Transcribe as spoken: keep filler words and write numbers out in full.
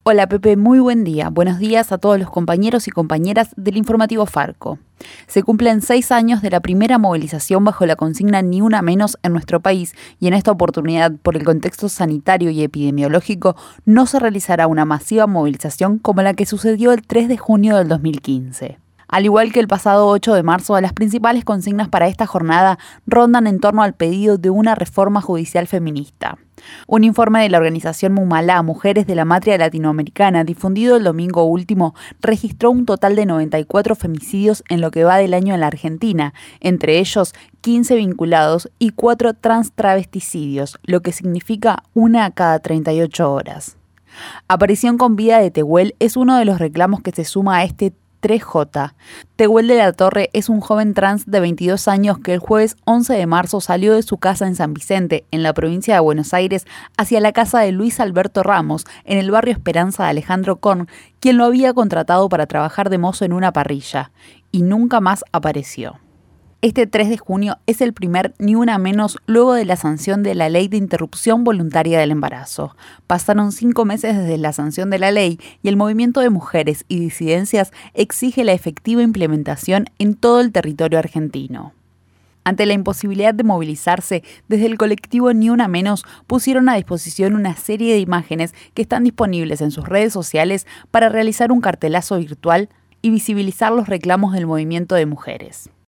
Hola Pepe, muy buen día. Buenos días a todos los compañeros y compañeras del informativo Farco. Se cumplen seis años de la primera movilización bajo la consigna Ni una menos en nuestro país y en esta oportunidad, por el contexto sanitario y epidemiológico, no se realizará una masiva movilización como la que sucedió el tres de junio del dos mil quince. Al igual que el pasado ocho de marzo, las principales consignas para esta jornada rondan en torno al pedido de una reforma judicial feminista. Un informe de la organización Mumalá, Mujeres de la Matria Latinoamericana, difundido el domingo último, registró un total de noventa y cuatro femicidios en lo que va del año en la Argentina, entre ellos quince vinculados y cuatro transtravesticidios, lo que significa una a cada treinta y ocho horas. Aparición con vida de Tehuel es uno de los reclamos que se suma a este tres J. Tehuel de la Torre es un joven trans de veintidós años que el jueves once de marzo salió de su casa en San Vicente, en la provincia de Buenos Aires, hacia la casa de Luis Alberto Ramos, en el barrio Esperanza de Alejandro Korn, quien lo había contratado para trabajar de mozo en una parrilla, y nunca más apareció. Este tres de junio es el primer Ni una menos luego de la sanción de la Ley de Interrupción Voluntaria del Embarazo. Pasaron cinco meses desde la sanción de la ley y el movimiento de mujeres y disidencias exige la efectiva implementación en todo el territorio argentino. Ante la imposibilidad de movilizarse, desde el colectivo Ni una menos pusieron a disposición una serie de imágenes que están disponibles en sus redes sociales para realizar un cartelazo virtual y visibilizar los reclamos del movimiento de mujeres.